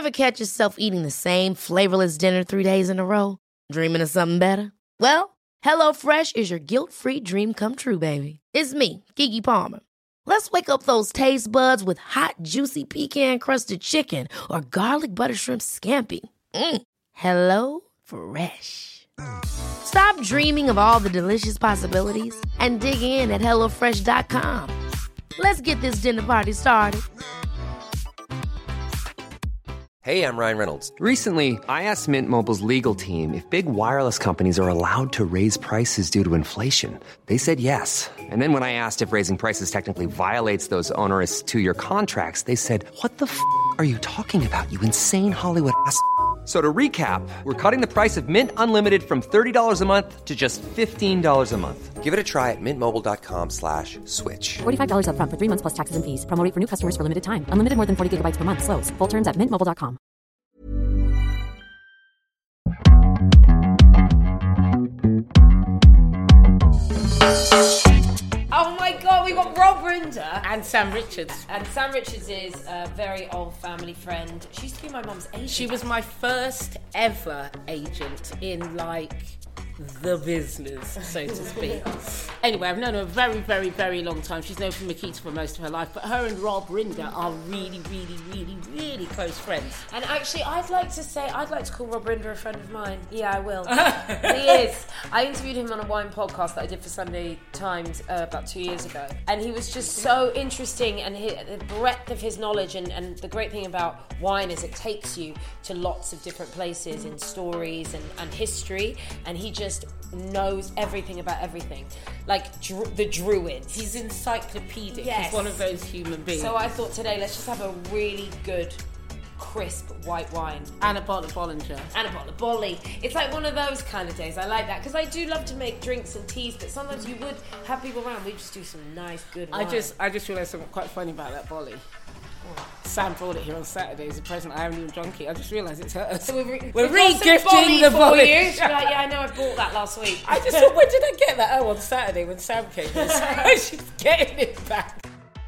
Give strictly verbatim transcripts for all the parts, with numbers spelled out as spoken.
Ever catch yourself eating the same flavorless dinner three days in a row? Dreaming of something better? Well, HelloFresh is your guilt-free dream come true, baby. It's me, Keke Palmer. Let's wake up those taste buds with hot, juicy pecan-crusted chicken or garlic butter shrimp scampi. Mm. Hello Fresh. Stop dreaming of all the delicious possibilities and dig in at hello fresh dot com. Let's get this dinner party started. Hey, I'm Ryan Reynolds. Recently, I asked Mint Mobile's legal team if big wireless companies are allowed to raise prices due to inflation. They said yes. And then when I asked if raising prices technically violates those onerous two-year contracts, they said, what the f*** are you talking about, you insane Hollywood ass f- So to recap, we're cutting the price of Mint Unlimited from thirty dollars a month to just fifteen dollars a month. Give it a try at mintmobile.com slash switch. forty-five dollars up front for three months plus taxes and fees. Promo rate for new customers for limited time. Unlimited more than forty gigabytes per month. Slows full terms at mint mobile dot com. Oh my God, we got Rob Rinder. And Sam Richards. And Sam Richards is a very old family friend. She used to be my mum's agent. She was my first ever agent in, like, the business, so to speak. Anyway, I've known her a very, very, very long time. She's known from Makita for most of her life, but her and Rob Rinder are really, really, really, really close friends. And actually, I'd like to say, I'd like to call Rob Rinder a friend of mine. Yeah, I will. He is. I interviewed him on a wine podcast that I did for Sunday Times uh, about two years ago. And he was just so interesting, and his, the breadth of his knowledge, and, and the great thing about wine is it takes you to lots of different places in stories and, and history, and he just knows everything about everything. Like dru- the Druids. He's encyclopedic. Yes. He's one of those human beings. So I thought today, let's just have a really good, crisp white wine. And a bottle of Bollinger. And a bottle of Bolly. It's like one of those kind of days. I like that. Because I do love to make drinks and teas, but sometimes you would have people around. We just do some nice, good wine. I just I just realised something quite funny about that Bolly. Sam brought it here on Saturday as a present. I haven't even drunk it. I just realised it's hers. So we're, re- we're we've re-gifting the for Bolly. you. She's like, yeah, I know, I bought that last week. I just thought, when did I get that? Oh, on Saturday when Sam came. She's getting it back.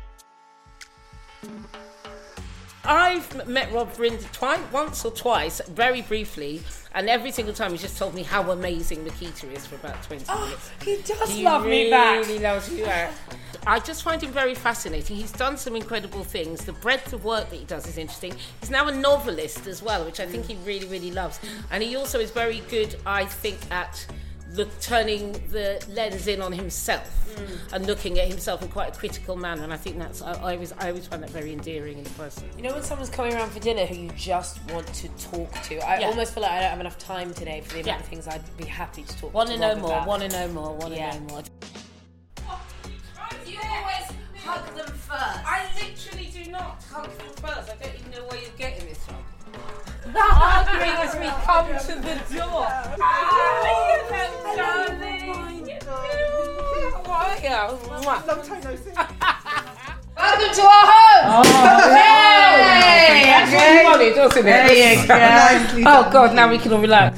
I've met Rob Rinder twice, once or twice, very briefly, and every single time he's just told me how amazing Makita is for about twenty oh, minutes. He does he love really me back. He really loves you back. I just find him very fascinating. He's done some incredible things. The breadth of work that he does is interesting. He's now a novelist as well, which I think he really, really loves. And he also is very good, I think, at look, turning the lens in on himself mm. and looking at himself in quite a critical manner. And I think that's, I, I always I always find that very endearing in a person. You know when someone's coming around for dinner who you just want to talk to? I yeah. almost feel like I don't have enough time today for the amount yeah. of things I'd be happy to talk want to to Rob know more, about. Want to know more, want to yeah. know more. You always hug them first. I literally do not hug them first. I don't even know where you're getting this from. Hugging as we come to the door. Oh, darling. Long time no see. Welcome to our home. Oh, hey! That's what you wanted, wasn't it? There you go. Nicely Oh done. God, now we can all relax.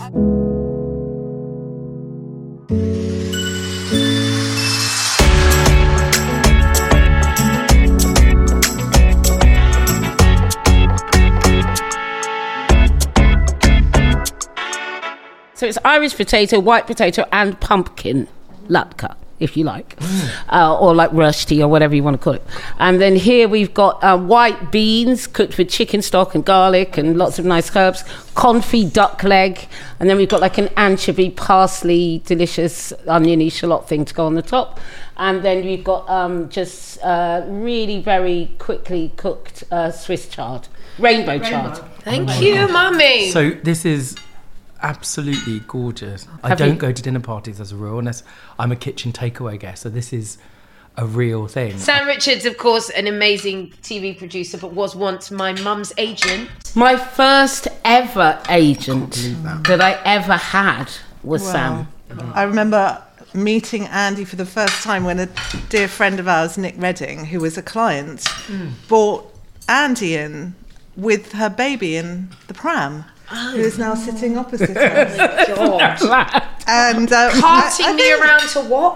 So it's Irish potato, white potato, and pumpkin latke, if you like, mm. uh, or like rösti or whatever you want to call it. And then here we've got uh, white beans cooked with chicken stock and garlic and lots of nice herbs, confit duck leg, and then we've got like an anchovy, parsley, delicious oniony shallot thing to go on the top. And then we've got um, just uh, really very quickly cooked uh, Swiss chard, rainbow, rainbow. chard. Thank oh you, mummy. So this is absolutely gorgeous. I Have don't you? go to dinner parties as a rule unless I'm a kitchen takeaway guest, so this is a real thing. Sam Richards, of course, an amazing T V producer, but was once my mum's agent. My first ever agent that. that I ever had was wow. Sam. I remember meeting Andy for the first time when a dear friend of ours, Nick Redding, who was a client, mm. brought Andy in with her baby in the pram. Oh, who is now sitting opposite us. Oh my God. And uh, carting I, I me think, around to what?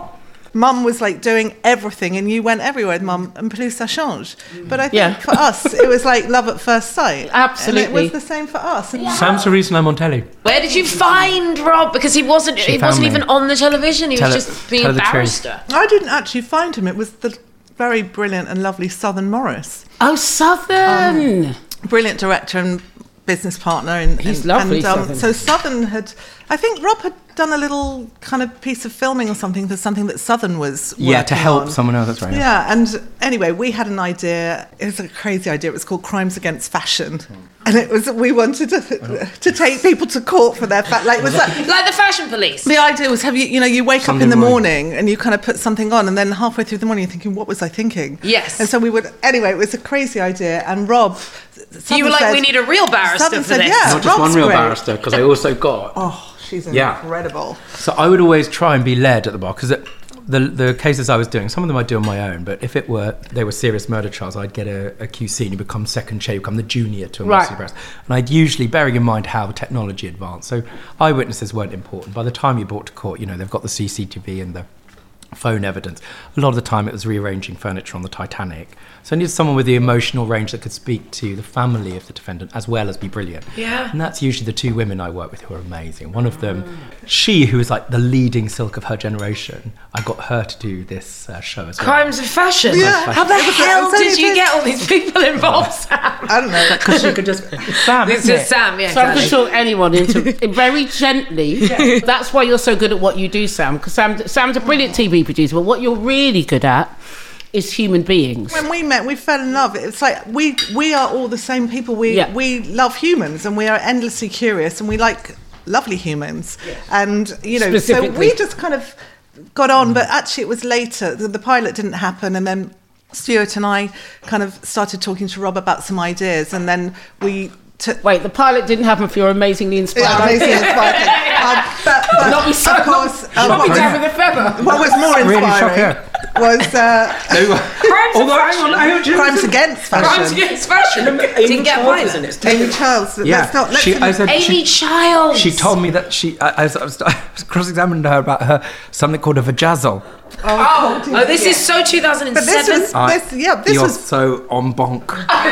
Mum was like doing everything and you went everywhere with Mum, and plus ça change. But I think Yeah. for us, it was like love at first sight. Absolutely. And it was the same for us. And Sam's the reason I'm on telly. Where did you find Rob? Because he wasn't. She He found wasn't me. even on the television. He Tell was it- just being tell a the truth. barrister. I didn't actually find him. It was the very brilliant and lovely Southern Morris. Oh, Southern. Brilliant director and business partner. And, He's and, lovely, and, um, Southern. So Southern had, I think Rob had done a little kind of piece of filming or something for something that Southern was Yeah, to working help on. someone else. That's right. Yeah, and anyway, we had an idea. It was a crazy idea. It was called Crimes Against Fashion, and it was we wanted to to take people to court for their fat. Like, was that? Like the fashion police. The idea was, have you, you know, you wake Sunday up in the morning. morning and you kind of put something on, and then halfway through the morning you're thinking, what was I thinking? Yes. And so we would. Anyway, it was a crazy idea, and Rob. So you were like, we need a real barrister Southern for said, this. yeah, Not just Rob's one real great. barrister, because I also got. Oh, she's Yeah. incredible. So I would always try and be led at the bar, because the the cases I was doing, some of them I do on my own, but if it were they were serious murder trials, I'd get a, a Q C and you become second chair, you become the junior to a Right. mercy barrister. And I'd usually, bearing in mind how technology advanced, so eyewitnesses weren't important. By the time you brought to court, you know, they've got the C C T V and the phone evidence. A lot of the time it was rearranging furniture on the Titanic. So I needed someone with the emotional range that could speak to the family of the defendant as well as be brilliant. Yeah. And that's usually the two women I work with who are amazing. One of them, she who is like the leading silk of her generation, I got her to do this uh, show as well. Crimes of fashion. Yeah. How the It was- it hell was only did you this- get all these people involved, Sam? I don't know. Because she could just... Sam, This isn't is it? Sam, yeah. So I can exactly. talk anyone into very gently. That's why you're so good at what you do, Sam. Because Sam, Sam's a brilliant T V producer, but what you're really good at is human beings. When we met, we fell in love. It's like we we are all the same people. We Yeah. we love humans, and we are endlessly curious, and we like lovely humans. And you know, so Specifically. we just kind of got on. But actually, it was later. The, the pilot didn't happen, and then Stuart and I kind of started talking to Rob about some ideas, and then we. Took, Wait, the pilot didn't happen for your amazingly inspired. yeah, amazing, inspiring. Um, but, but Not be so. of course, uh, Not be what, down with a feather. what was more Really inspiring shocked, was uh, Crimes of Although, hang fashion. on, hang on, crimes against fashion. Crimes against fashion. Didn't get pilot. Amy Charles. Yeah, Let's not, let's she, I said, Amy she, Childs. she told me that she... I, I was, I was, I was cross-examining her about her something called a vajazzle. Oh, oh, this is so two thousand But this seven. was this, yeah. This You're was so on bonk.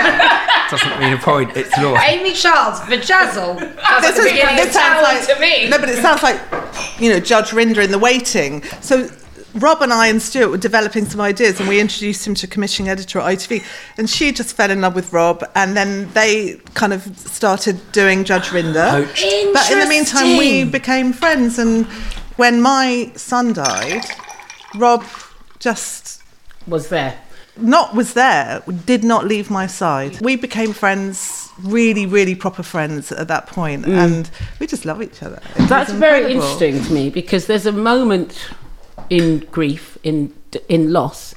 Doesn't mean a point, it's law. Amy Childs, vajazzle. That's this the is beginning this of sounds Tower like to me. no, but it sounds like you know Judge Rinder in The Waiting. So Rob and I and Stuart were developing some ideas, and we introduced him to commissioning editor at I T V, and she just fell in love with Rob, and then they kind of started doing Judge Rinder. Poached. But in the meantime, we Interesting. became friends, and when my son died, Rob just Was there. not was there, did not leave my side. We became friends, really, really proper friends at that point, and we just love each other. It was That's very incredible. interesting to me because there's a moment in grief, in in loss,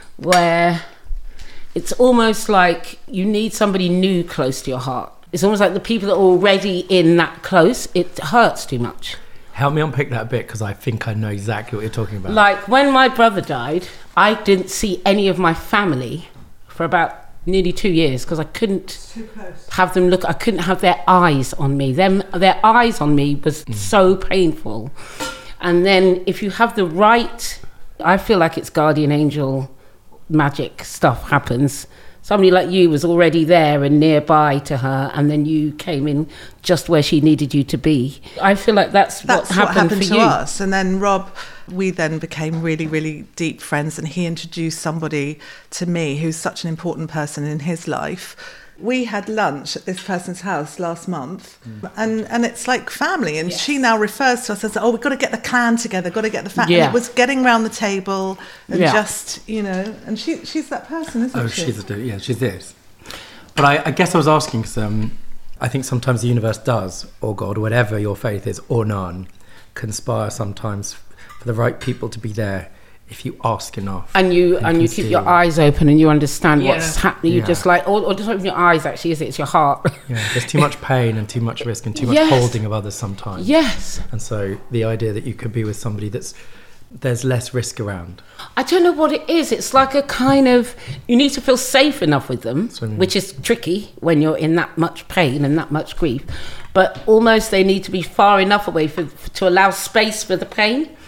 where it's almost like you need somebody new close to your heart. It's almost like the people that are already in that close, it hurts too much. Help me unpick that a bit, because I think I know exactly what you're talking about. Like when my brother died, I didn't see any of my family for about nearly two years because I couldn't have them look. I couldn't have their eyes on me. Them, their eyes on me was so painful. And then if you have the right, I feel like it's guardian angel magic stuff happens. Somebody like you was already there and nearby to her, and then you came in just where she needed you to be. I feel like that's, That's what happened, for to you. us. And then Rob, we then became really, really deep friends, and he introduced somebody to me who's such an important person in his life. We had lunch at this person's house last month, and, and it's like family. And she now refers to us as, oh, we've got to get the clan together, got to get the family. Yeah. And it was getting round the table and Yeah. just, you know, and she she's that person, isn't Oh, she? she's a, yeah, she's this. But I, I guess I was asking because um, I think sometimes the universe does, or God, or whatever your faith is, or none, conspire sometimes for the right people to be there if you ask enough. And you and can you keep see. your eyes open and you understand what's Yeah. happening. You Yeah. just like, or, or just open your eyes. Actually, is it? It's your heart. Yeah, there's too much pain and too much risk and too much Yes. holding of others sometimes. Yes, And so the idea that you could be with somebody that's there's less risk around. I don't know what it is. It's like a kind of you need to feel safe enough with them, Swimming. which is tricky when you're in that much pain and that much grief. But almost they need to be far enough away for, for to allow space for the pain.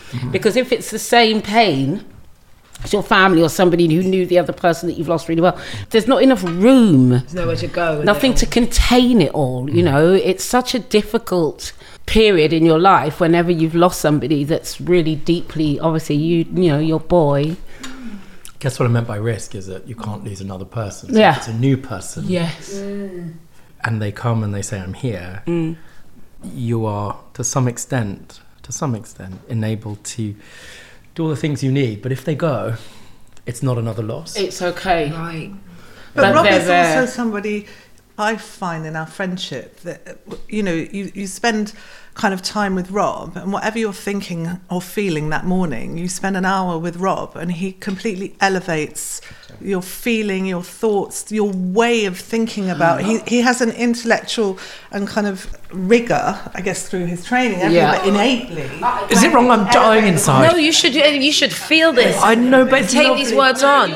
Mm-hmm. Because if it's the same pain as your family or somebody who knew the other person that you've lost really well, there's not enough room. There's nowhere to go. Nothing to contain it all, you know. It's such a difficult period in your life whenever you've lost somebody that's really deeply, obviously, you you know, your boy. Guess what I meant by risk is that you can't lose another person. So Yeah. if it's a new person. Yes. Mm. And they come and they say, I'm here. Mm. You are, to some extent, to some extent, enabled to do all the things you need. But if they go, it's not another loss. It's okay. Right. But But Rob they're is there. also somebody I find in our friendship that, you know, you, you spend kind of time with Rob, and whatever you're thinking or feeling that morning, you spend an hour with Rob and he completely elevates your feeling, your thoughts, your way of thinking about it. He, he has an intellectual and kind of rigour, I guess, through his training, Yeah. but innately. Is it wrong? I'm dying inside. No, you should. You should feel this. I know, but it's take lovely. these words on.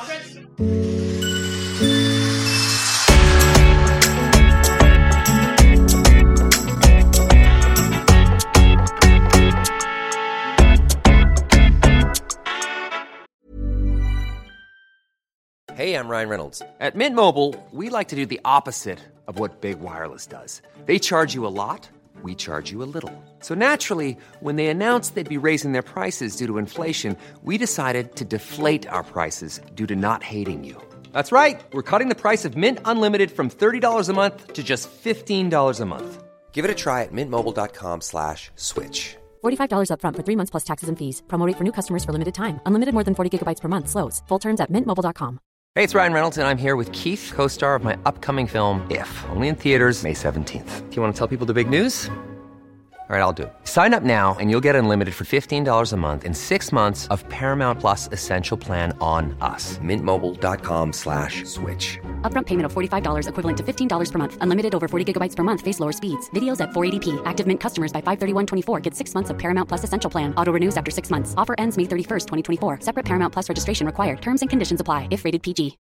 Hey, I'm Ryan Reynolds. At Mint Mobile, we like to do the opposite of what Big Wireless does. They charge you a lot, we charge you a little. So naturally, when they announced they'd be raising their prices due to inflation, we decided to deflate our prices due to not hating you. That's right. We're cutting the price of Mint Unlimited from thirty dollars a month to just fifteen dollars a month. Give it a try at mintmobile.com slash switch. forty-five dollars up front for three months plus taxes and fees. Promo rate for new customers for limited time. Unlimited more than forty gigabytes per month. Slows full terms at mint mobile dot com. Hey, it's Ryan Reynolds, and I'm here with Keith, co-star of my upcoming film, If, only in theaters May seventeenth. Do you want to tell people the big news? All right, I'll do it. Sign up now and you'll get unlimited for fifteen dollars a month and six months of Paramount Plus Essential Plan on us. Mintmobile.com slash switch. Upfront payment of forty-five dollars equivalent to fifteen dollars per month. Unlimited over forty gigabytes per month. Face lower speeds. Videos at four eighty p. Active Mint customers by five thirty-one twenty-four get six months of Paramount Plus Essential Plan. Auto renews after six months. Offer ends May thirty-first, twenty twenty-four. Separate Paramount Plus registration required. Terms and conditions apply if rated P G.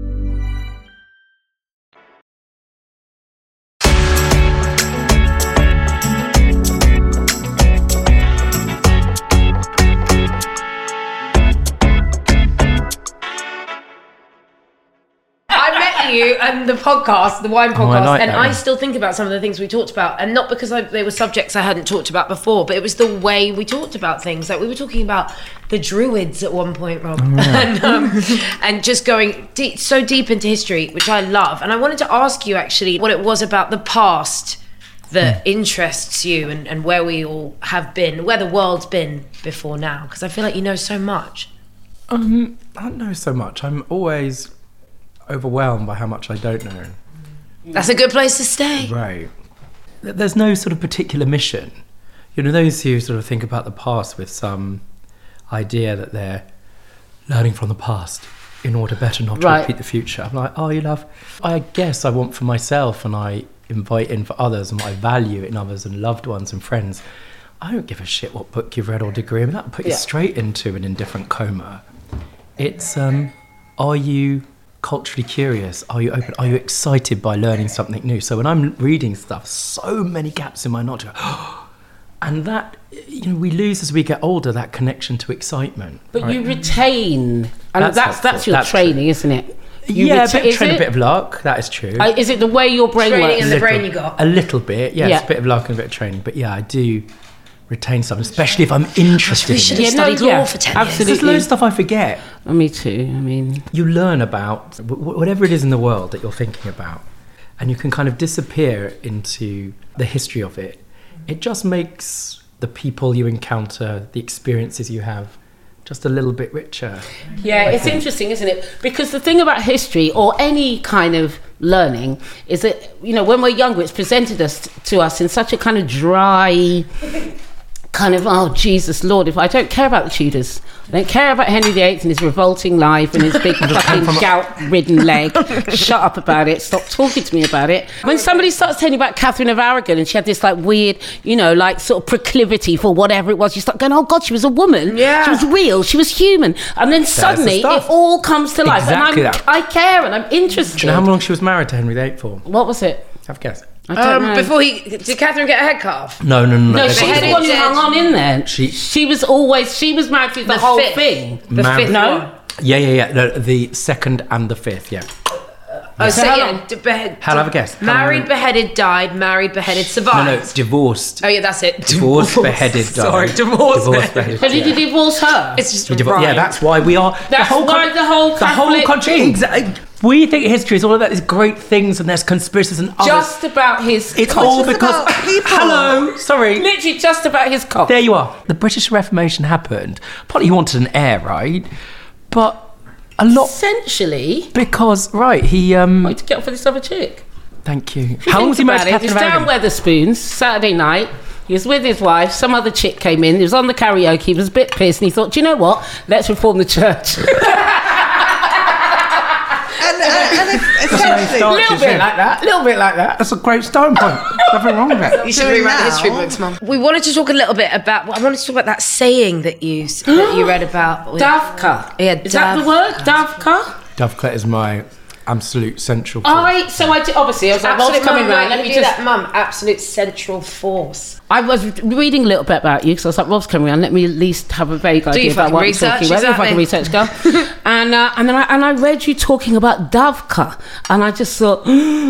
I met you and the podcast, the wine podcast, Oh, I like and that I one. still think about some of the things we talked about, and not because I, they were subjects I hadn't talked about before, but it was the way we talked about things. Like we were talking about the Druids at one point, Rob, and, um, and just going deep, so deep into history, which I love. And I wanted to ask you actually what it was about the past that interests you, and, and where we all have been, where the world's been before now, because I feel like you know so much. Um, I don't know so much. I'm always overwhelmed by how much I don't know. That's a good place to stay. Right. Th- There's no sort of particular mission. You know, those who sort of think about the past with some idea that they're learning from the past in order better not to Right. repeat the future. I'm like, oh, you love. I guess I want for myself, and I invite in for others, and what I value in others and loved ones and friends. I don't give a shit what book you've read or degree. I mean, that'll put you Yeah. straight into an indifferent coma. It's, um, are you culturally curious? Are you open? Are you excited by learning something new? So when I'm reading stuff, so many gaps in my knowledge. And that, you know, we lose as we get older, that connection to excitement. But right? you retain, and That's that's that's, helpful. your That's training, true. isn't it? You yeah, reta- a bit of is training, a it? bit of luck. That is true. Uh, is it the way your brain Training works? and the Little- brain you got. A little bit, yes. Yeah. A bit of luck and a bit of training. But yeah, I do retain something, especially if I'm interested We in should it. have Yeah, no, studied law yeah, for ten absolutely. years. There's loads of stuff I forget. Oh, me too. I mean, You learn about w- whatever it is in the world that you're thinking about, and you can kind of disappear into the history of it. It just makes the people you encounter, the experiences you have, just a little bit richer. yeah, it's interesting, isn't it? Because the thing about history or any kind of learning is that, you know, when we're younger, it's presented us to us in such a kind of dry, kind of, oh, Jesus Lord, if I don't care about the Tudors, I don't care about Henry the Eighth and his revolting life and his big fucking gout-ridden leg. Shut up about it. Stop talking to me about it. When somebody starts telling you about Catherine of Aragon and she had this like weird, you know, like sort of proclivity for whatever it was, you start going, oh God, she was a woman. Yeah. She was real. She was human. And then suddenly stuff. it all comes to life. Exactly and I'm, that. I care and I'm interested. Do you know how long she was married to Henry the Eighth for? What was it? Have a guess. I don't Um, know. before he did Catherine get her head cut off? No, no, no. No, no she's the beheaded one who dead. hung on in there. She- She was always, she was married through the, The whole fifth. thing. The Mar- fifth No? one. Yeah, yeah, yeah. No, the second and the fifth, yeah. Oh, so So how yeah, long- d- behead, How have a guess? How Married, long- beheaded, died. Married, beheaded, No, survived. no, divorced. Oh yeah, that's it. Divorced, beheaded, died. Sorry, divorced, Divorced, beheaded. So did you divorce her? It's just He divo- right. Yeah, that's why we are. That's why the whole the whole Catholic- country. Exactly. We think history is all about these great things, and there's conspiracies and others. just about his It's cock. all just because. about people. Hello, sorry. Literally just about his cock. There you are. The British Reformation happened. Partly he wanted an heir, right? But a lot Essentially, because right, he um. wanted to get off with this other chick. Thank you. If you How long was he think married to about it, Catherine He was of down Aragon? Weatherspoons Saturday night. He was with his wife. Some other chick came in. He was on the karaoke. He was a bit pissed, and he thought, "Do you know what? Let's reform the church." And, uh, and if, essentially, start. A little bit like that. A little bit like that. That's a great starting point. Nothing wrong with it. You should doing rewrite the now- history books, Mum. We wanted to talk a little bit about. I wanted to talk about that saying that you s- that you read about. with- Davka. Yeah, Is that the Dav- word? Davka. Dovecot is my absolute central. I so I did, obviously I was like, Absolute "What's coming mum, round?" wait, Let me you do just. that, Mum. Absolute central force. I was reading a little bit about you because I was like, Rob's coming around. Let me at least have a vague idea your about fucking what I'm research, talking about. If I can exactly. research, girl. and uh, and then I and I read you talking about Davka, and I just thought,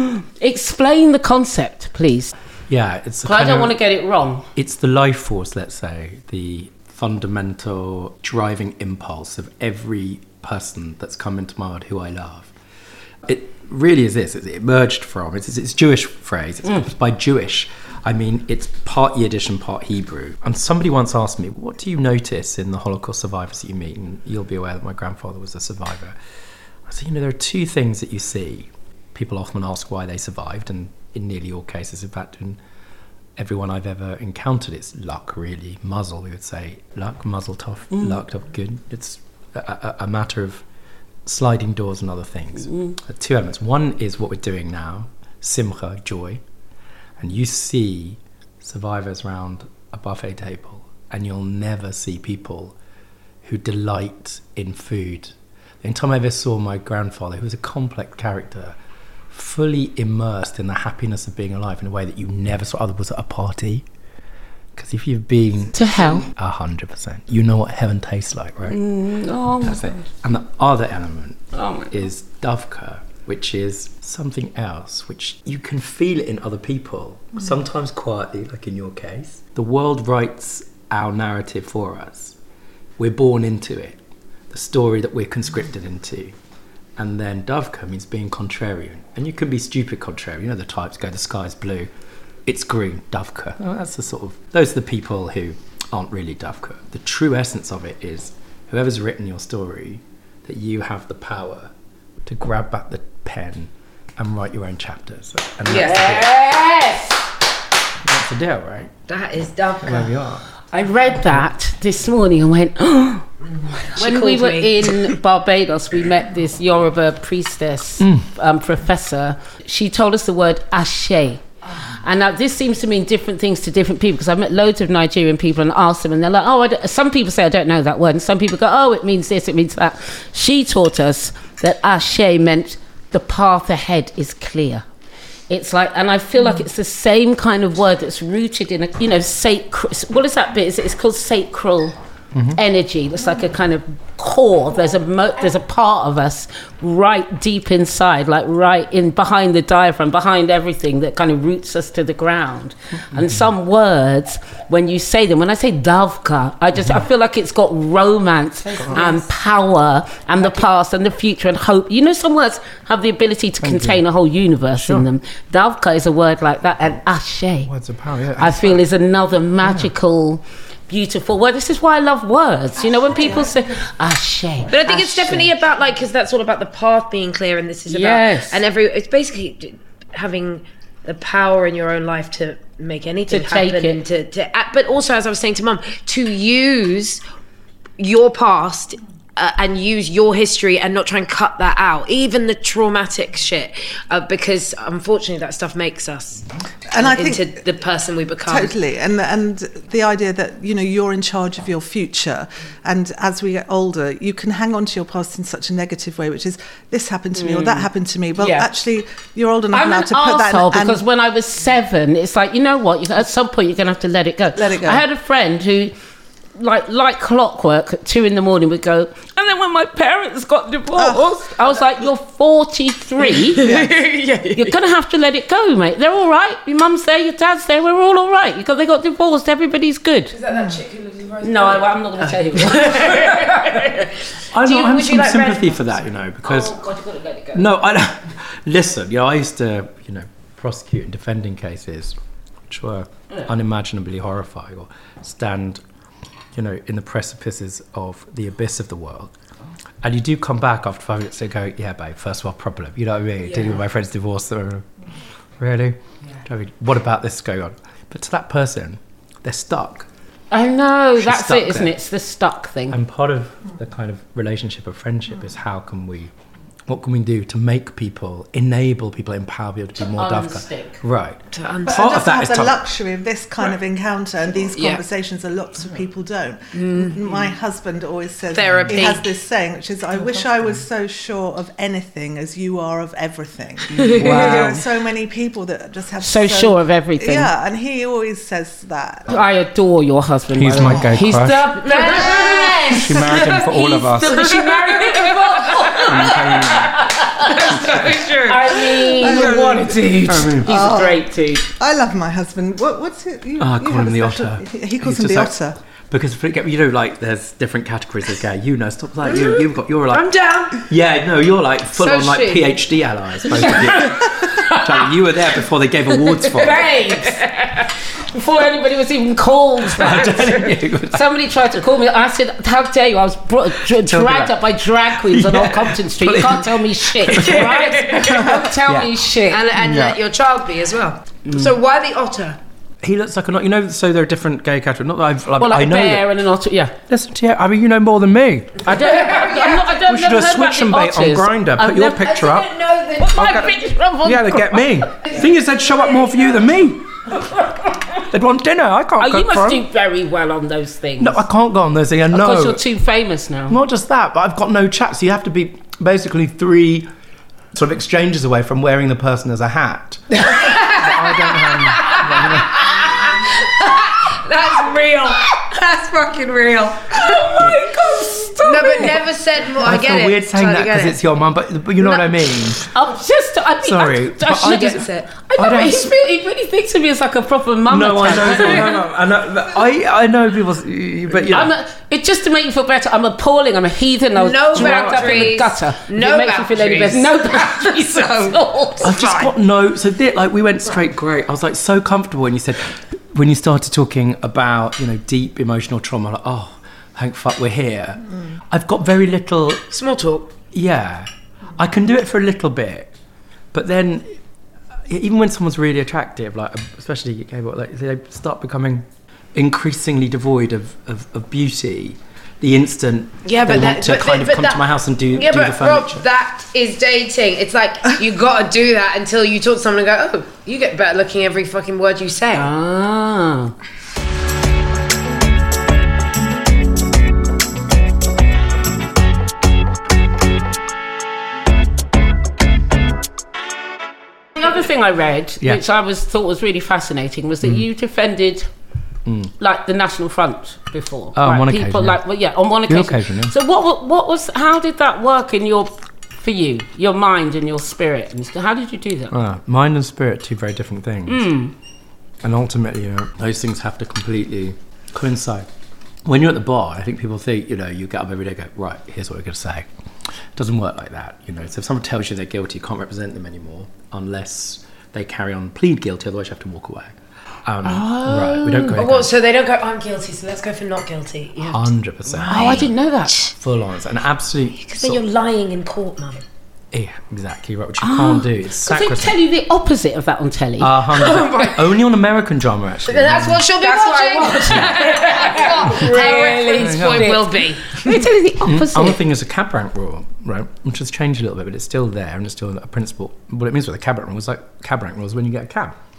explain the concept, please. Yeah, it's. a 'Cause I kind don't of- want to get it wrong. It's the life force, let's say, the fundamental driving impulse of every person that's come into my world who I love. It really is this. It emerged from, it's, it's, it's Jewish phrase. It's Mm. by Jewish, I mean, it's part Yiddish and part Hebrew. And somebody once asked me, what do you notice in the Holocaust survivors that you meet? And you'll be aware that my grandfather was a survivor. I said, you know, there are two things that you see. People often ask why they survived, and in nearly all cases, in fact, in everyone I've ever encountered, it's luck, really. Muzzle, we would say. Luck, muzzle, tough, luck, tough, good. It's a, a, a matter of sliding doors and other things. Mm. Uh, two elements. One is what we're doing now, simcha, joy. And you see survivors around a buffet table, and you'll never see people who delight in food. The only time I ever saw my grandfather, who was a complex character, fully immersed in the happiness of being alive in a way that you never saw other was at a party. Because if you've been To hell. a hundred percent, you know what heaven tastes like, right? Oh, That's it. And the other element Oh my God. is Dovka, which is something else, which you can feel it in other people, sometimes quietly, like in your case. The world writes our narrative for us. We're born into it, the story that we're conscripted into. And then Dovka means being contrarian. And you can be stupid contrarian. You know the types go, the sky's blue, it's green, Dovka. Well, that's the sort of, those are the people who aren't really Dovka. The true essence of it is whoever's written your story, that you have the power to grab back the pen and write your own chapters. And that's, Yes, the, that's the deal, right? that is Where Davka. we are. I read that this morning and went, oh. When we called were me. in Barbados, we met this Yoruba priestess, um, professor. She told us the word ashe. And now this seems to mean different things to different people, because I've met loads of Nigerian people and asked them, and they're like, oh, I don't, some people say I don't know that word, and some people go, oh, it means this, it means that. She taught us that ashe meant the path ahead is clear. It's like, and I feel like it's the same kind of word that's rooted in a, you know, sacred, what is that bit? It's, it's called sacral energy. It's like a kind of core. There's a mo- there's a part of us right deep inside, like right in behind the diaphragm, behind everything, that kind of roots us to the ground. And some words, when you say them, when I say Davka, I just I feel like it's got romance and power and the past and the future and hope. You know, some words have the ability to contain a whole universe in them. Davka is a word like that, and ashe, Words of power, yeah. I feel, is another magical, beautiful word. This is why I love words. You know, when people say ashe. But I think it's definitely about, like, because that's all about the path being clear, and this is about, Yes. and every, it's basically having the power in your own life to make anything To take happen, it. and to, to act, but also, as I was saying to Mum, to use your past uh, and use your history and not try and cut that out, even the traumatic shit, uh, because unfortunately that stuff makes us. and I into think the person we become. Totally, and and the idea that, you know, you're in charge of your future, and as we get older, you can hang on to your past in such a negative way, which is this happened to me or that happened to me. Well, Yeah. actually, you're old enough I'm now an to put that in. arsehole and- because when I was seven, it's like, you know what? You, at some point, you're going to have to let it go. Let it go. I had a friend who, like like clockwork, at two in the morning would go, and then when my parents got divorced, I was like, you're forty-three. You're going to have to let it go, mate. They're all right. Your mum's there, your dad's there. We're all all right. Because they got divorced. Everybody's good. Is that that chick who lives in Rosebery? No, I, I'm not going to tell you. I Do you- don't have would you some like sympathy red for that, you know, because Oh, God, you've got to let it go. no, I don't. Listen, you know, I used to, you know, prosecute and defending cases which were unimaginably horrifying, or stand, you know, in the precipices of the abyss of the world. And you do come back after five minutes and go, yeah, babe, first world problem. You know what I mean? Dealing with my friend's divorce. They're, really? I mean, what about this going on? But to that person, they're stuck. I know, She's that's stuck it, isn't there. it? It's the stuck thing. And part of the kind of relationship of friendship is how can we, what can we do to make people, enable people, empower people to be more unstick. Dovka? Right. To But unstick. Part just of that have is the tough. luxury of this kind of encounter and these Yeah. conversations that lots of people don't. My husband always says, Therapy. he has this saying, which is, I wish I was so sure of anything as you are of everything. There are so many people that just have So sure of everything. Yeah, and he always says that. I adore your husband. He's by the my way. gay He's crush. the best. She married him for all of us. He's the- she married him for I mean, what a dude. I mean- He's a great dude. I love my husband. What, what's it? You, Oh, I you call have him a the special- otter. He, he calls He's him the just like- otter. Because forget, you know, like there's different categories of gay. You know, stop like you. You've got you're like I'm down. yeah, no, you're like full So on like she. PhD allies. Both of you. Charlie, you were there before they gave awards for it. Babes. Before anybody was even called. I'm telling you. Somebody tried to call me. I said, "How dare you?" I was brought, dra- Tell me dragged that. up by drag queens on Yeah. Old Compton Street. You Please. can't tell me shit, right? Don't tell Yeah. me shit. And, and Yeah. let your child be as well. So why the otter? He looks like a you know. So there are different gay categories. Not that I've like, well, like I a know bear that. and an otter. Yeah, Listen to you. I mean, you know more than me. I don't. I'm not, I don't. We should do a switch and bait on Grindr. Put your picture up. Put my picture up on Yeah, they get me. Thing is, they'd show up more for you than me. They'd want dinner. I can't Oh, cook you for must 'em. do very well on those things. No, I can't go on those things. No. Because you're too famous now. Not just that, but I've got no chat. So you have to be basically three sort of exchanges away from wearing the person as a hat. But I don't have. That's real. That's fucking real. Oh my God, stop No, but it. never said more. I, I get feel it. weird saying Totally that get because it. it's your mum, but, but you know what I mean. I'm just. I mean, Sorry, I, I, but I should get- just, it. I know, I don't- but he's really, he really thinks of me as like a proper mum. No, I attack. know, no, no, I know, but I, I know people, but yeah. I'm a, it just to make you feel better. I'm appalling. I'm a heathen. I was No dragged up in the boundaries. gutter. If No it makes you feel any better. boundaries. No boundaries So- at all. I've just got no. So there, like we went straight. Great. I was like so comfortable when you said, when you started talking about you know deep emotional trauma. Like, oh, thank fuck we're here. Mm. I've got very little. Small talk. Yeah, I can do it for a little bit, but then even when someone's really attractive, like especially gay, like they start becoming increasingly devoid of, of, of beauty. The instant Yeah, they but want that, to but, kind of but come that, to my house and do, yeah, do but the furniture. Rob, that is dating. It's like you got to do that until you talk to someone and go, "Oh, you get better looking every fucking word you say." Ah. The other thing I read, Yeah. which I was thought was really fascinating, was that you defended like the National Front before. Oh, on right? one People occasion, yeah. like well, yeah, on one Your occasion. occasion, yeah. So what wa- what was how did that work in your for you, your mind and your spirit? And st- how did you do that? Ah, mind and spirit, two very different things. Hmm. And ultimately, you know, those things have to completely coincide. When you're at the bar, I think people think, you know, you get up every day and go, right, here's what we're going to say. It doesn't work like that, you know. So if someone tells you they're guilty, you can't represent them anymore unless they carry on, plead guilty, otherwise you have to walk away. Um, Right, we don't go Oh, what, so they don't go, "I'm guilty, so let's go for not guilty." Yeah. one hundred percent. Oh, I didn't know that. Full on. It's an absolute... Because then you're lying in court, mum. Yeah, exactly right, which you can't do. It's Because they sacrosanct. tell you the opposite of that on telly. A hundred percent. Only on American drama, actually. Then that's what she'll be That's what I watching. That's what our reference point will be. They tell you the opposite. Other thing is a cab rank rule, right? Which has changed a little bit, but it's still there and it's still a principle. What it means with a cab rank rule is like cab rank rules when you get a cab.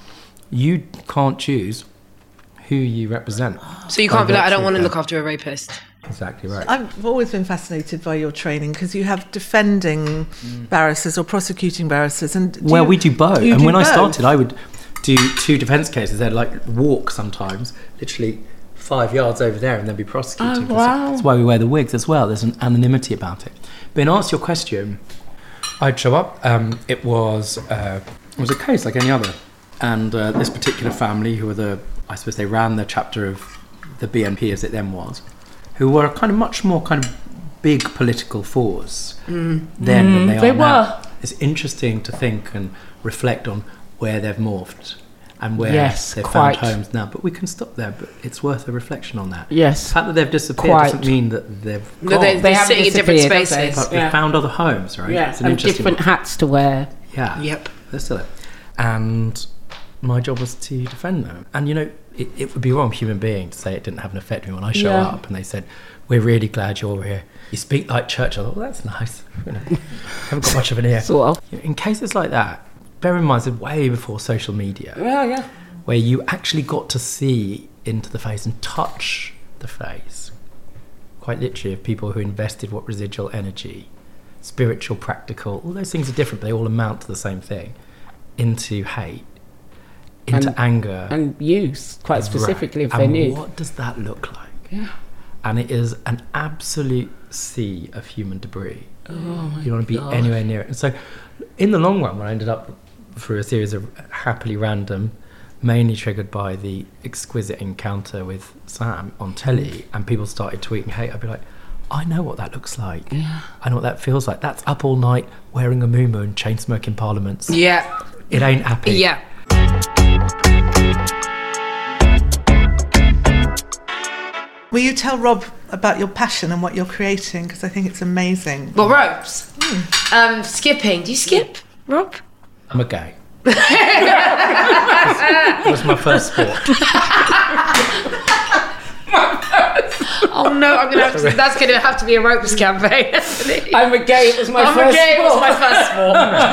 you can't choose who you represent. So you can't be like, I don't want to look after a rapist. Exactly right. I've always been fascinated by your training because you have defending mm. barristers or prosecuting barristers. And well, you, we do both. And do when both? I started, I would do two defence cases. They'd like walk sometimes, literally five yards over there, and then be prosecuting. Oh, wow. That's why we wear the wigs as well. There's an anonymity about it. But in answer to your question, I'd show up. Um, it was uh, it was a case like any other, and uh, this particular family, who were the, I suppose they ran the chapter of the B N P as it then was, who were kind of much more kind of big political force mm. then mm, than they, they are were. now. It's interesting to think and reflect on where they've morphed and where yes, they've quite. found homes now. But we can stop there, but it's worth a reflection on that. Yes. The fact that they've disappeared quite. doesn't mean that they've no, gone. they're, they're sitting in different spaces. They? But yeah. they've found other homes, right? Yeah, it's an and interesting different hats to wear. Yeah. Yep. They're still there. And my job was to defend them. And, you know, it, it would be wrong human being to say it didn't have an effect on me when I show yeah. up and they said, we're really glad you're here. You speak like church. I thought, well, that's nice. You know, haven't got much of an ear. Sort of. In cases like that, bear in mind, it's way before social media. Yeah, yeah. Where you actually got to see into the face and touch the face, quite literally, of people who invested what residual energy, spiritual, practical, all those things are different, but they all amount to the same thing, into hate, into and, anger. And use, quite specifically, right. if they and knew. What does that look like? Yeah. And it is an absolute sea of human debris. Oh my you don't want to be God. anywhere near it. And so, in the long run, when I ended up through a series of happily random, mainly triggered by the exquisite encounter with Sam on telly, and people started tweeting hate, I'd be like, I know what that looks like. Yeah. I know what that feels like. That's up all night, wearing a muumuu and chain smoking parliaments. Yeah. It ain't happy. Yeah. Will you tell Rob about your passion and what you're creating? Because I think it's amazing. Well, ropes. Mm. Um, skipping. Do you skip, Rob? I'm a gay. It was my first sport. Oh no, I'm gonna have to, that's gonna have to be a ropes campaign. I'm a gay, it was my I'm first a gay, sport. it was my first sport.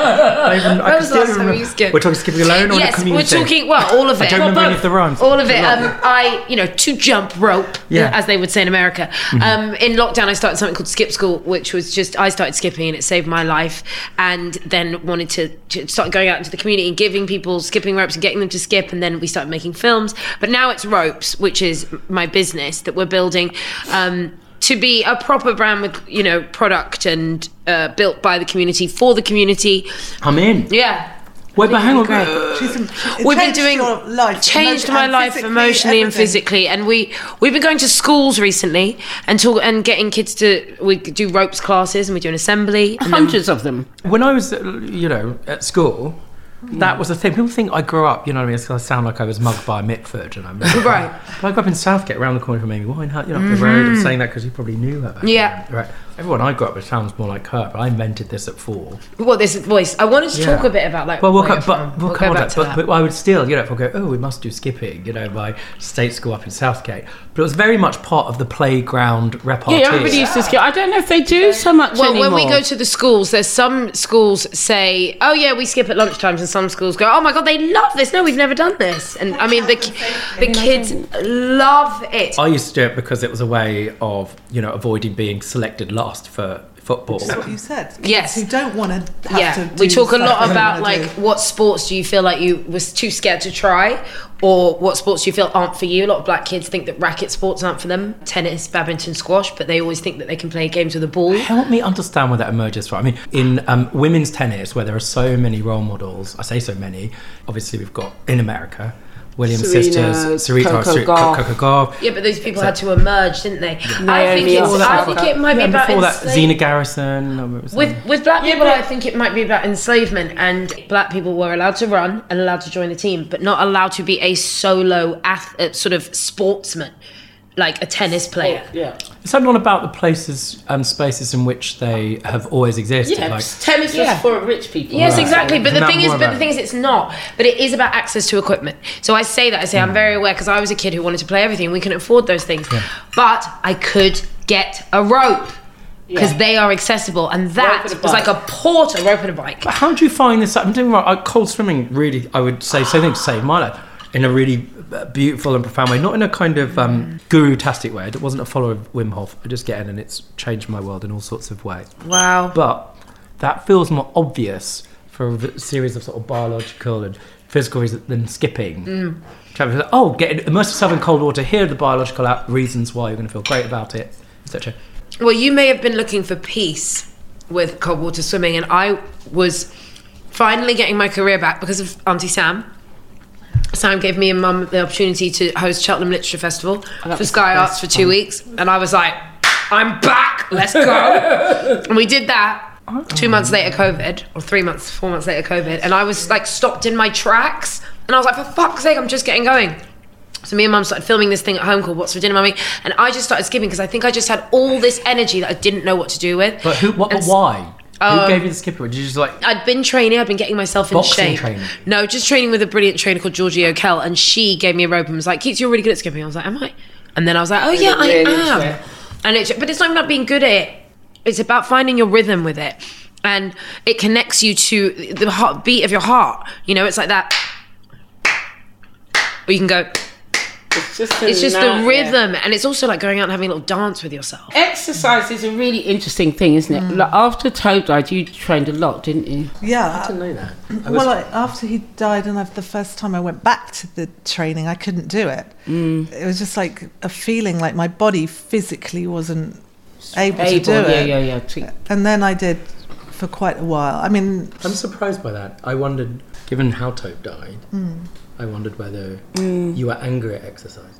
I even, I When was the last time remember. you skipped? We're talking skipping alone or Yes, in a we're community? talking, well, all of it. I don't Well, remember any both. of the rhymes. All of it. Um, I, you know, to jump rope, Yeah. as they would say in America. Mm-hmm. Um, in lockdown, I started something called Skip School, which was just, I started skipping and it saved my life. And then wanted to, to start going out into the community and giving people skipping ropes and getting them to skip. And then we started making films. But now it's Ropes, which is my business that we're building. Um, to be a proper brand with, you know, product and uh, built by the community, for the community. I'm in. Yeah. Wait, but hang on. Great. She's, it We've been changed doing your life, changed emotion- my and life physically, emotionally and everything. physically, and we we've been going to schools recently and talk, and getting kids to we do ropes classes and we do an assembly. And Hundreds of them. When I was, uh, you know, at school, that was the thing. People think I grew up, you know what I mean? It's I sound like I was mugged by Mitford. And I'm Right. But I grew up in Southgate, around the corner from Amy Winehouse, you know, up the road. I'm saying that because you probably knew her. Back Yeah. then, right. Everyone I grew up with sounds more like her, but I invented this at four. What this voice? I wanted to Yeah. talk a bit about like. Well, we'll, where co- you're but, from. we'll, We'll come go on back to to that. But, that. but I would still, you know, if I go, oh, we must do skipping, you know, by state school up in Southgate. But it was very much part of the playground repartee. Yeah, everybody used to skip. I don't know if they do so much Well, anymore. when we go to the schools, there's some schools say, "Oh yeah, we skip at lunchtimes," and some schools go, "Oh my god, they love this! No, we've never done this." And I mean, the the kids love it. I used to do it because it was a way of, you know, avoiding being selected last for football. That's what you said. Kids Yes. who don't want to have Yeah, to we do talk a stuff lot they don't about wanna like do. what sports do you feel like you was too scared to try, or what sports do you feel aren't for you. A lot of black kids think that racket sports aren't for them, tennis, badminton, squash, but they always think that they can play games with a ball. Help me understand where that emerges from. I mean, in um, women's tennis, where there are so many role models, I say so many, obviously we've got in America, Williams Serena, sisters, Serena, Coco Serena, Gauff. Coco Gauff. Yeah, but those people So- had to emerge, didn't they? I think Naomi it's, I Osaka. think it might Yeah, be about before that, enslavement. Zena Garrison. um, what was With that? with black Yeah, people, but- I think it might be about enslavement, and black people were allowed to run and allowed to join the team, but not allowed to be a solo ath- uh, sort of sportsman, like a tennis player. Yeah. Is that not about the places and spaces in which they have always existed? Yeah, Like, tennis was Yeah. for rich people. Yes, Right. exactly. But Isn't the that thing is, more but about- the thing is, it's not. But it is about access to equipment. So I say that I say I'm very aware because I was a kid who wanted to play everything. We couldn't afford those things, but I could get a rope because Yeah. they are accessible, and that Rope and a was like bike. a porter rope and a bike. But how do you find this? I'm doing right. I- Cold swimming, really, I would say, same thing to save my life. in a really beautiful and profound way, not in a kind of um, guru-tastic way. It wasn't a follower of Wim Hof. I just get in and it's changed my world in all sorts of ways. Wow. But that feels more obvious for a series of sort of biological and physical reasons than skipping. Mm. Oh, get immerse yourself in cold water. Here are the biological reasons why you're going to feel great about it, et cetera. Well, you may have been looking for peace with cold water swimming, and I was finally getting my career back because of Auntie Sam. Sam gave me and Mum the opportunity to host Cheltenham Literature Festival oh, for Sky Arts for two fun. weeks, and I was like, I'm back, let's go. And we did that. Two months later, COVID, or three months, four months later, COVID, and I was like stopped in my tracks, and I was like, for fuck's sake, I'm just getting going. So me and Mum started filming this thing at home called What's for Dinner, Mummy? And I just started skipping because I think I just had all this energy that I didn't know what to do with. But who? What? But why? Um, Who gave you the skipper? Did you just like... I'd been training, I'd been getting myself in boxing shape. training? No, just training with a brilliant trainer called Georgie O'Kell, and she gave me a rope and was like, Keats, you're really good at skipping. I was like, am I? And then I was like, oh yeah, I really am. it. And it's, but it's not about being good at it. It's about finding your rhythm with it. And it connects you to the heartbeat of your heart. You know, it's like that. Or you can go... It's just, it's just the night, rhythm, yeah. and it's also like going out and having a little dance with yourself. Exercise is a really interesting thing, isn't it? Mm. Like after Toad died, you trained a lot, didn't you? Yeah. I didn't know that. I well, like, after he died, and the first time I went back to the training, I couldn't do it. Mm. It was just like a feeling like my body physically wasn't able, able to do yeah, it. Yeah, yeah, yeah. And then I did for quite a while. I mean, I'm surprised by that. I wondered, given how Toad died, mm. I wondered whether mm. you were angry at exercise.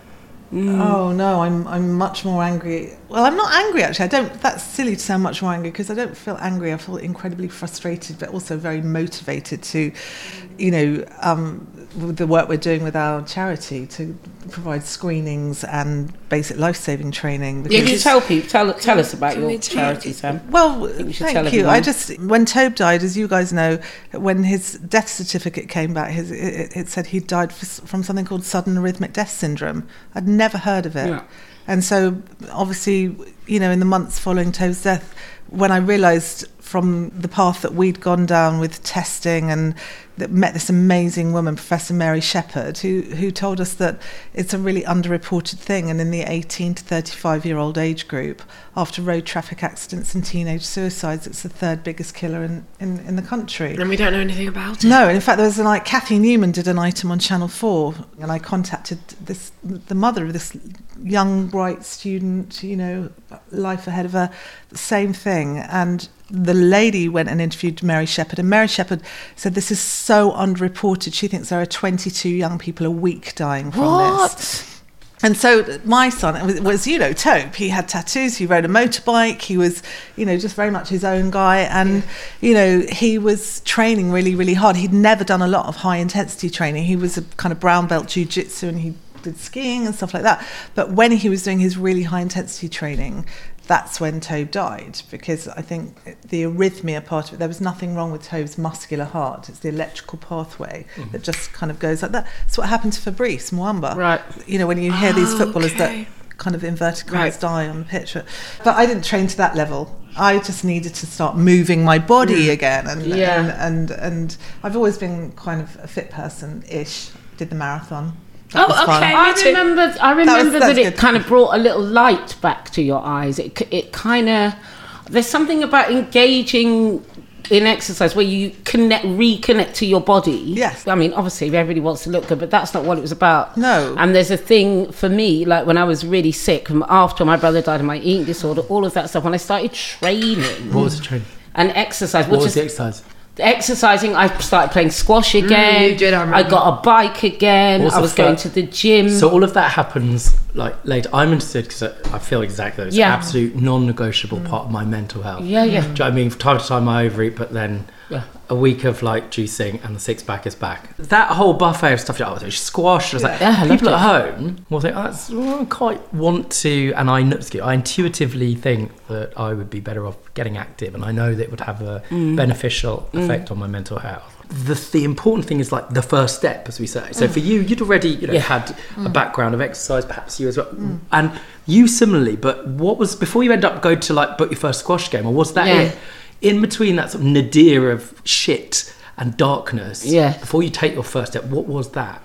Mm. Oh no, I'm I'm much more angry. Well, I'm not angry actually. I don't. That's silly to sound much more angry because I don't feel angry. I feel incredibly frustrated, but also very motivated to, you know, um, with the work we're doing with our charity to provide screenings and basic life-saving training. Yeah, you tell people. Tell tell us about your charity, Sam. Well, thank you. I just when Tobe died, as you guys know, when his death certificate came back, his it, it said he died from something called sudden arrhythmic death syndrome. I'd never heard of it. Yeah. And so, obviously, you know, in the months following Tobe's death, when I realised from the path that we'd gone down with testing and that met this amazing woman, Professor Mary Shepherd, who who told us that it's a really underreported thing, and in the eighteen to thirty-five year old age group, after road traffic accidents and teenage suicides, it's the third biggest killer in, in, in the country. And we don't know anything about it. No, in fact, there was like Kathy Newman did an item on Channel four, and I contacted this the mother of this young, bright student, you know, life ahead of her, the same thing. And the lady went and interviewed Mary Shepherd, and Mary Shepherd said this is so underreported. She thinks there are twenty-two young people a week dying from what? this. And so my son was, was, you know, Tope. He had tattoos, he rode a motorbike, he was, you know, just very much his own guy. And, yeah. you know, he was training really, really hard. He'd never done a lot of high intensity training. He was a kind of brown belt jiu-jitsu, and he did skiing and stuff like that. But when he was doing his really high intensity training, that's when Tobe died, because I think the arrhythmia part of it, there was nothing wrong with Tobe's muscular heart. It's the electrical pathway mm-hmm. that just kind of goes like that. That's what happened to Fabrice Muamba. Right. You know, when you hear oh, these footballers okay. that kind of inverted commas right. die on the pitch. But I didn't train to that level. I just needed to start moving my body mm. again. And, yeah. and, and, and I've always been kind of a fit person-ish. Did the marathon. That oh, okay. I remember. I remember that, was, that it good. kind of brought a little light back to your eyes. It it kind of there's something about engaging in exercise where you connect, reconnect to your body. Yes. I mean, obviously, everybody wants to look good, but that's not what it was about. No. And there's a thing for me, like when I was really sick, after my brother died of my eating disorder, all of that stuff. When I started training. What was the training? And exercise. What which was is, the exercise? Exercising, I started playing squash again. Mm, you did, I remember. I got a bike again. What's I was going to the gym. So all of that happens like later. I'm interested because I feel exactly that. It's yeah. an absolute non-negotiable mm. part of my mental health. Yeah, yeah. Do you know what I mean? From time to time I overeat, but then yeah. a week of like juicing and the six pack is back. That whole buffet of stuff, like, oh, there's squash. I was like, yeah, people at home will think, oh, that's, well, I quite want to, and I, I intuitively think that I would be better off getting active, and I know that it would have a mm. beneficial effect mm. on my mental health. The, the important thing is like the first step, as we say. So mm. for you, you'd already you know, yeah. had mm. a background of exercise, perhaps you as well. Mm. And you similarly, but what was, before you end up going to like book your first squash game, or was that yeah. it? In between that sort of nadir of shit and darkness, yeah. before you take your first step, what was that?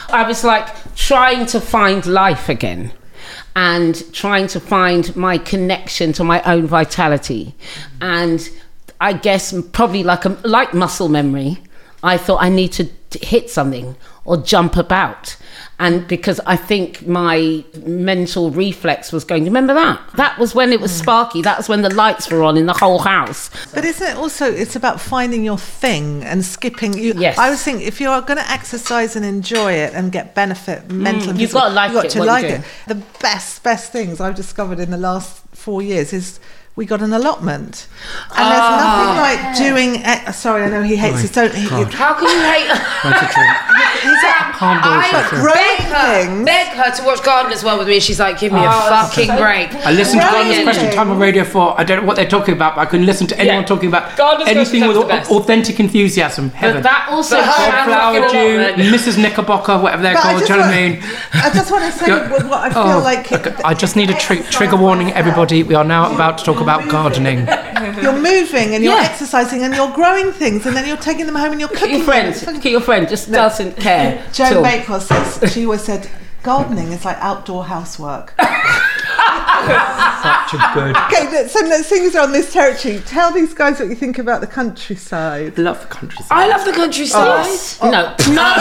I was like trying to find life again and trying to find my connection to my own vitality. And I guess probably like a, like muscle memory, I thought I need to hit something or jump about. And because I think my mental reflex was going, remember that? That was when it was sparky. That was when the lights were on in the whole house. But isn't it also, it's about finding your thing and skipping. You, Yes. I was thinking, if you're going to exercise and enjoy it and get benefit, mental and you've physical, got to like you've got it, to what you like do. it. The best, best things I've discovered in the last four years is we got an allotment. And there's nothing like doing, e- sorry, I know he hates it. Don't he? How can you hate? He's like, I growing beg her, things. beg her to watch Garden as well with me. She's like, give me a fucking break. I listened to Gardener's Right. Question Time on Radio four. I don't know what they're talking about, but I can listen to anyone Yeah. talking about Gardener's anything Question with Time's the best. authentic enthusiasm. Heaven. But that also But her- sounds Flower like a Dew, allotment. Missus Knickerbocker, whatever they're But I called, just do you know what I want- mean? I just want to say Yeah. what what I feel Oh, like. okay. I just need a tri- trigger warning, everybody. We are now about to talk about gardening. You're moving and you're Yeah. exercising and you're growing things and then you're taking them home and you're Look at cooking your friend. them. Look at your friend. Just doesn't care. Joan at all. Bakewell says, she always said, gardening is like outdoor housework. Such a good. Okay, let's- so let's things are on this territory. Tell these guys what you think about the countryside. Love the countryside. I love the countryside. No. No.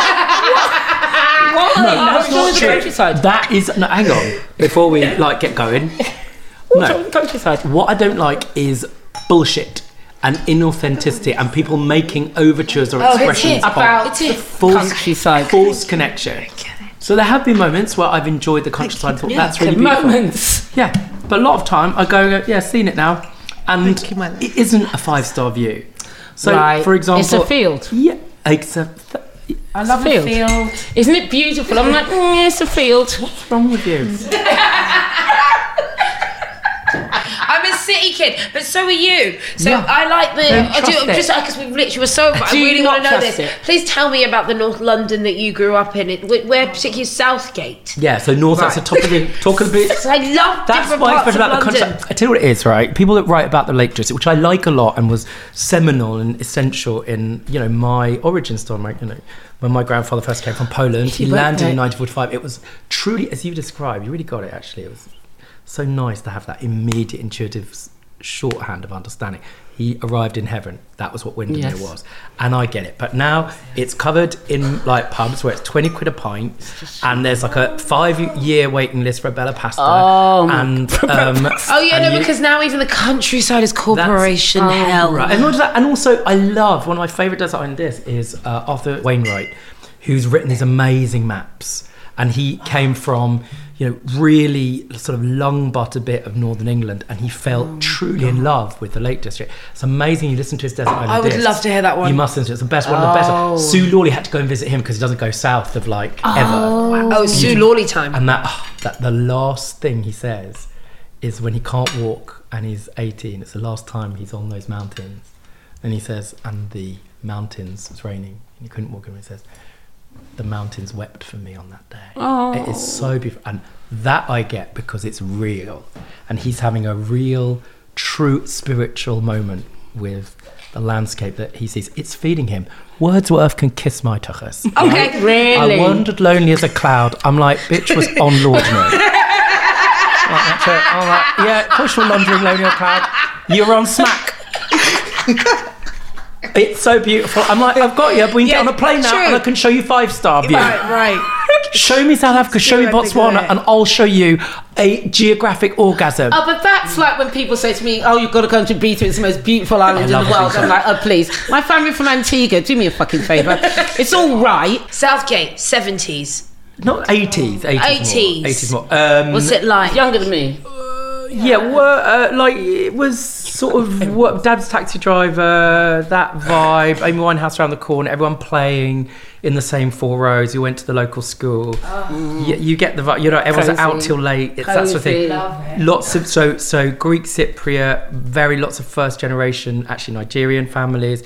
Why? No, that's What's wrong not with the true. countryside? That is no. Hang on, before we like get going. What's wrong No, with the countryside? what I don't like is bullshit and inauthenticity and people making overtures or Oh, it's expressions it. of About It's it. false countryside. false connection. So there have been moments where I've enjoyed the countryside. and thought that's really beautiful. Moments. Yeah, but a lot of time I go, yeah, seen it now, and Thank you, my love. it isn't a five star view. So, Right. for example, It's a field. Yeah, it's a. I love a field. Isn't it beautiful? I'm like, mm, it's a field. What's wrong with you? I'm a city kid, but so are you. So Yeah. I like the. Don't I do trust it. just because we literally were so. I Do really not want to know trust this. it. Please tell me about the North London that you grew up in. It, wh- where particularly Southgate. Yeah, so North, that's the top of the talk a bit. So I love That's different why I parts special of about the London. concept. I tell you what it is, right? People that write about the Lake District, which I like a lot and was seminal and essential in, you know, my origin story. My, you know, when my grandfather first came from Poland, he He landed went in there. nineteen forty-five. It was truly, as you described, you really got it. Actually, it was so nice to have that immediate, intuitive s- shorthand of understanding. He arrived in heaven. That was what Windermere Yes. was, and I get it. But now it's covered in like pubs where it's twenty quid a pint, and there's like a five-year waiting list for a Bella Pasta. Oh, and um, Oh yeah, and no, you- because now even the countryside is corporation That's- oh, hell. Right, and, not just that, and also I love, one of my favourite designers is uh, Arthur Wainwright, who's written these amazing maps, and he came from, you know, really sort of lung butter bit of northern England, and he fell truly in love with the Lake District. It's amazing. You listen to his Desert Island I would Discs. love to hear that one. You must listen to it. It's the best one of the best. Sue Lawley had to go and visit him because he doesn't go south of like ever. Oh, Sue Lawley time. And that, oh, that the last thing he says is when he can't walk and he's eighteen. It's the last time he's on those mountains, and he says, "And the mountains, it's raining, and he couldn't walk." And he says, "The mountains wept for me on that day." Oh. It is so beautiful, and that I get because it's real, and he's having a real, true spiritual moment with the landscape that he sees. It's feeding him. Wordsworth can kiss my tuchus. Okay, really? I wandered lonely as a cloud. I'm like, bitch was on Lordner. Like, that's it. I'm like, yeah, of course you're wandering lonely as a cloud. You're on smack. It's so beautiful. I'm like, I've got you. We can Yeah, get on a plane now true. and I can show you five star view. Right, right. Show me South Africa, show me True, I think Botswana, that- and I'll show you a geographic orgasm. Oh, but that's like when people say to me, "Oh, you've got to come to Ibiza. It's the most beautiful island in the love world." Ibiza. I'm like, "Oh, please, my family from Antigua. Do me a fucking favour. It's all right." Southgate, seventies. Not eighties, eighties, eighties. more. eighties more. Um, What's it like? Younger than me. Yeah, well, uh, like it was sort of what, Dad's taxi driver, that vibe. Amy Winehouse around the corner, everyone playing in the same four rows. You went to the local school. You, you get the vibe. You know, everyone's Cozy. out till late. It's that sort of thing. Cozy. Lots of so so Greek Cypriot, very lots of first generation actually Nigerian families.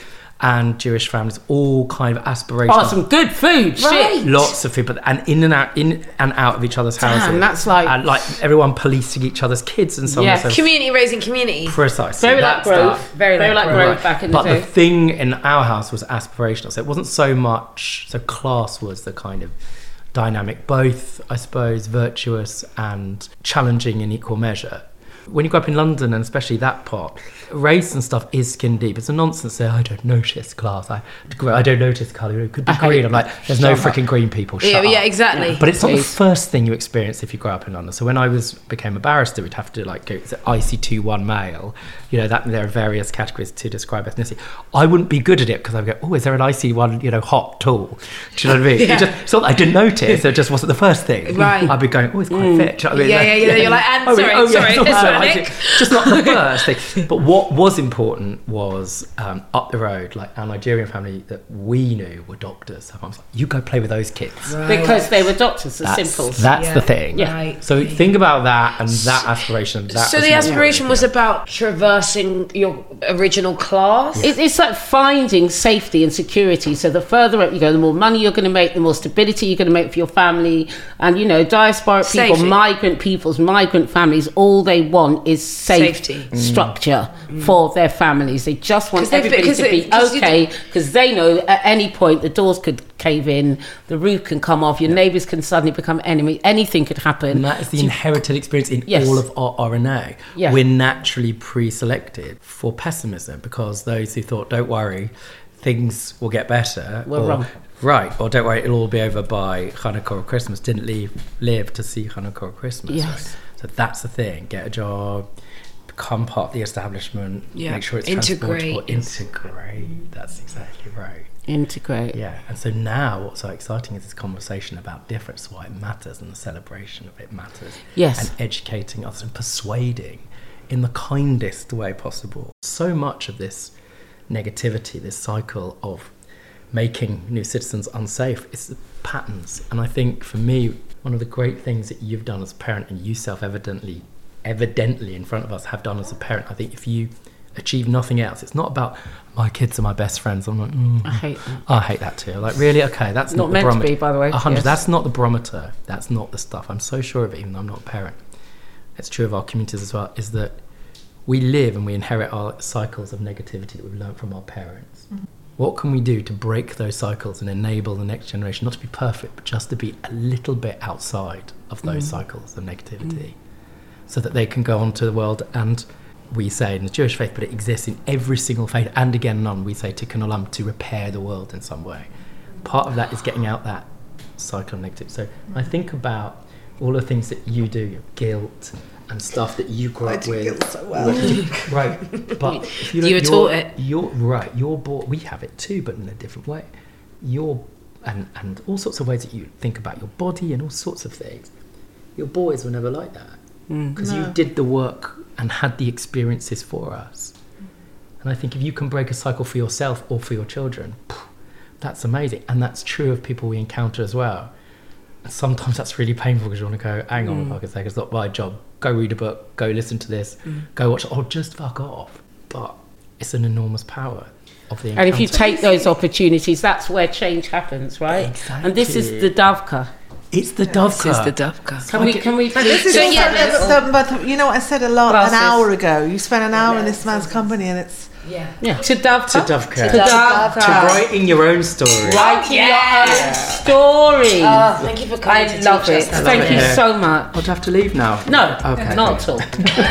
and Jewish families, all kind of aspirational. Oh, some good food, Right. shit. Lots of food, but and in and out, in and out of each other's houses. Damn, that's like- and like everyone policing each other's kids and so on. Yeah. and so Community raising community. precisely. Very like That's Grove. that. Very Very like like Grove. Grove back in the But day. the thing in our house was aspirational. So it wasn't so much. So class was the kind of dynamic, both I suppose virtuous and challenging in equal measure. When you grow up in London, and especially that part, race and stuff is skin deep. It's a nonsense to say, I don't notice class. I, I don't notice colour. It could be I hate green. I'm like, there's no Shut up. freaking green people. Shut Yeah, up. yeah, exactly. But it's not the Please. first thing you experience if you grow up in London. So when I was became a barrister, we'd have to like go to I C two one male. You know that there are various categories to describe ethnicity. I wouldn't be good at it because I'd go, oh, is there an I C one? You know, hot tool. Do you know what I mean? Yeah. It just, it's not that I didn't notice. It just wasn't the first thing. Right. I'd be going, oh, it's quite fit. Do you know what I mean? Yeah, yeah, yeah. You're like, and Oh, sorry, oh, yeah, sorry, it's not it's so- not I Nick. think- just not the first thing. But what was important was um, up the road, like our Nigerian family that we knew were doctors. So I was like, you go play with those kids. Because they were doctors, it's That's, simple. that's Yeah. the thing. Yeah. Right. So think about that and that aspiration. That So was the more aspiration important, was yeah. about traversing your original class. It, it's like finding safety and security. So the further up you go, the more money you're going to make, the more stability you're going to make for your family. And, you know, diasporic people, Safety. migrant peoples, migrant families, all they want is safe Safety. structure for their families. They just want 'Cause they- everybody because to they- be because you okay because they know at any point the doors could cave in, the roof can come off, your neighbours can suddenly become enemy, anything could happen. And that is the inherited experience in Yes. all of our R N A. Yeah. We're naturally pre-selected for pessimism because those who thought, don't worry, things will get better. Were or, wrong. Right, or don't worry, it'll all be over by Hanukkah or Christmas, didn't leave, live to see Hanukkah or Christmas. Yes. Right? So that's the thing. Get a job, become part of the establishment, Yeah. make sure it's Integrate. transportable. Integrate. That's exactly right. Integrate. Yeah, and so now what's so exciting is this conversation about difference, why it matters, and the celebration of it matters. Yes. And educating us and persuading in the kindest way possible. So much of this negativity, this cycle of making new citizens unsafe, is the patterns. And I think for me, one of the great things that you've done as a parent, and you self-evidently, evidently in front of us have done as a parent, I think if you achieve nothing else, it's not about my kids are my best friends. I'm like, mm, I hate that. I hate that too. Like, really? Okay, that's Not not, meant the to barometer. be, by the way. A hundred. Yes. That's not the barometer. That's not the stuff. I'm so sure of it, even though I'm not a parent. It's true of our communities as well, is that we live and we inherit our cycles of negativity that we've learned from our parents. Mm-hmm. What can we do to break those cycles and enable the next generation, not to be perfect, but just to be a little bit outside of those mm-hmm. cycles of negativity, mm-hmm. so that they can go on to the world? And we say in the Jewish faith, but it exists in every single faith, and again, none, we say tikkun olam, to repair the world in some way. Part of that is getting out that cycle of negative. So I think about all the things that you do, guilt and stuff that you grew I up do with. guilt so well. Right, but if you, You don't- were you're- taught it. You're right. You're born. We have it too, but in a different way. You're and and all sorts of ways that you think about your body and all sorts of things. Your boys were never like that because No. you did the work and had the experiences for us. And I think if you can break a cycle for yourself or for your children, that's amazing. And that's true of people we encounter as well. And sometimes that's really painful because you want to go, hang on, mm. fuck's sake, it's not my job. Go read a book, go listen to this, mm. go watch it, or just fuck off. But it's an enormous power of the encounter. And if you take those opportunities, that's where change happens, right? Exactly. And this is the Davka. It's the Dovka. This is the Dovka. Can we, can we But this is So, also, yeah, there's- the, the, but you know what I said a lot Glasses. an hour ago. You spent an hour in this man's company, and it's Yeah. Yeah. To Davka. To Dovka. To Davka. To writing your own story. Writing Yeah. your own story. Oh, thank you for coming I to love teach it. us. I love Thank it. you Yeah. so much. I'd have to leave now. No, Okay. not at all.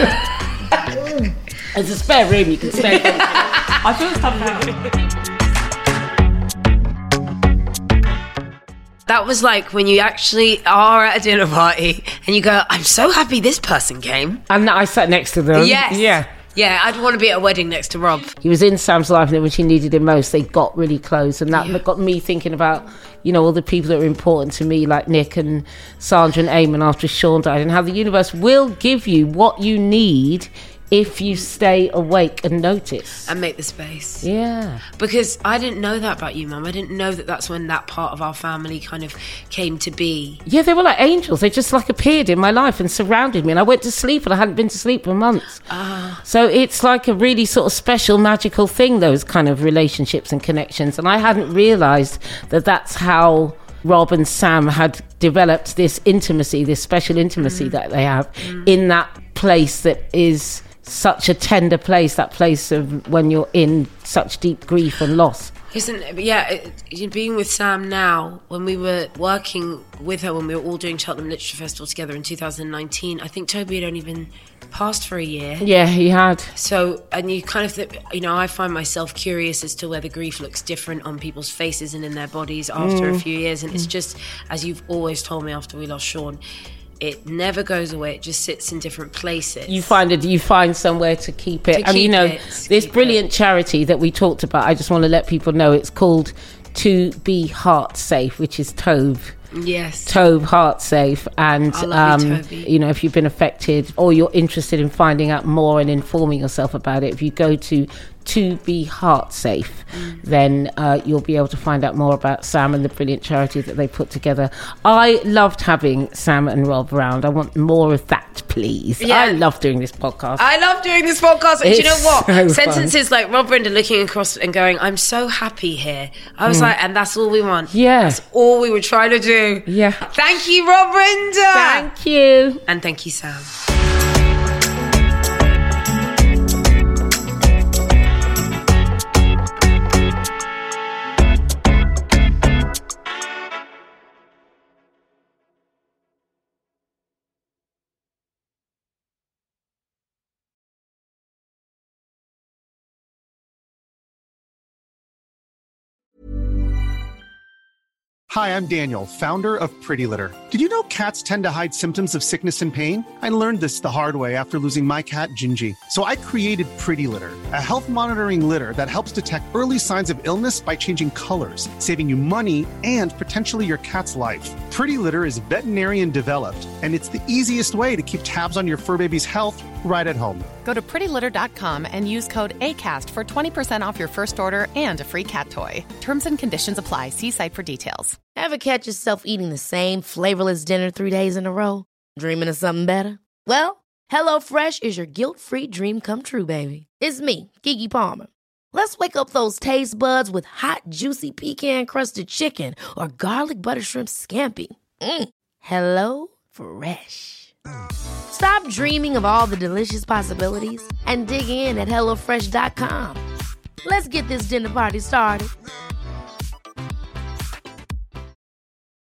There's a spare room you can stay in. I feel stuff That was like when you actually are at a dinner party and you go, I'm so happy this person came. And I sat next to them. Yes. Yeah. Yeah, I'd want to be at a wedding next to Rob. He was in Sam's life, and then when she needed him most, they got really close. And that Yeah. got me thinking about, you know, all the people that are important to me, like Nick and Sandra and Eamon after Sean died, and how the universe will give you what you need if you stay awake and notice. And make the space. Yeah. Because I didn't know that about you, Mum. I didn't know that that's when that part of our family kind of came to be. Yeah, they were like angels. They just like appeared in my life and surrounded me. And I went to sleep and I hadn't been to sleep for months. Ah. So it's like a really sort of special, magical thing, those kind of relationships and connections. And I hadn't realised that that's how Rob and Sam had developed this intimacy, this special intimacy mm. that they have mm. in that place that is such a tender place, that place of when you're in such deep grief and loss. Isn't it? Yeah, it, being with Sam now, when we were working with her, when we were all doing Cheltenham Literature Festival together in two thousand nineteen, I think Toby had only been passed for a year. Yeah, he had. So, and you kind of, th- you know, I find myself curious as to whether grief looks different on people's faces and in their bodies after mm. a few years. And it's just, as you've always told me after we lost Sean, it never goes away. It just sits in different places. You find it. You find somewhere to keep it. To and keep you know, it, this brilliant it. charity that we talked about. I just want to let people know it's called To Be Heart Safe, which is Tove. Yes. Tove Heart Safe. And um, you, you know, if you've been affected or you're interested in finding out more and informing yourself about it, if you go to To Be Heart Safe, mm. then uh, you'll be able to find out more about Sam and the brilliant charity that they put together. I loved having Sam and Rob around. I want more of that, please. Yeah. I love doing this podcast. I love doing this podcast. And do you know what? So Sentences fun. like Rob Brenda looking across and going, I'm so happy here. I was mm. like, and that's all we want. Yeah. That's all we were trying to do. Yeah. Thank you, Rob Brenda. Thank you. And thank you, Sam. Hi, I'm Daniel, founder of Pretty Litter. Did you know cats tend to hide symptoms of sickness and pain? I learned this the hard way after losing my cat, Gingy. So I created Pretty Litter, a health monitoring litter that helps detect early signs of illness by changing colors, saving you money and potentially your cat's life. Pretty Litter is veterinarian developed, and it's the easiest way to keep tabs on your fur baby's health right at home. Go to pretty litter dot com and use code ACAST for twenty percent off your first order and a free cat toy. Terms and conditions apply. See site for details. Ever catch yourself eating the same flavorless dinner three days in a row? Dreaming of something better? Well, HelloFresh is your guilt-free dream come true, baby. It's me, Keke Palmer. Let's wake up those taste buds with hot, juicy pecan-crusted chicken or garlic butter shrimp scampi. Mm. Hello Fresh. Stop dreaming of all the delicious possibilities and dig in at hello fresh dot com. Let's get this dinner party started.